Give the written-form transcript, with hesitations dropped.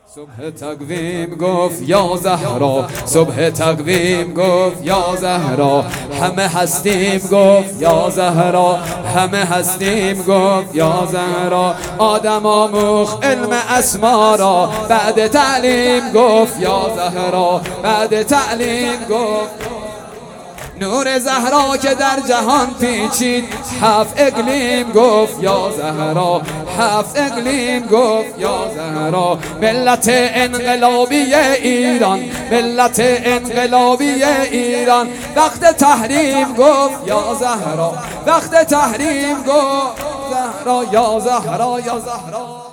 صبح تقویم گفت یا زهرا، صبح تقویم گفت یا زهرا، همه هستیم گفت یا زهرا، همه هستیم گفت یا زهرا. آدم آموخت علم اسما را، بعد تعلیم گفت یا زهرا، بعد تعلیم گفت. نور زهرا که در جهان پیچید، 7 اقلیم گفت یا زهرا، 7 اقلیم گفت یا زهرا. ملت انقلابی ایران، ملت انقلابی ایران، وقت تحریم گفت یا زهرا، وقت تحریم گفت زهرا، یا زهرا یا زهرا.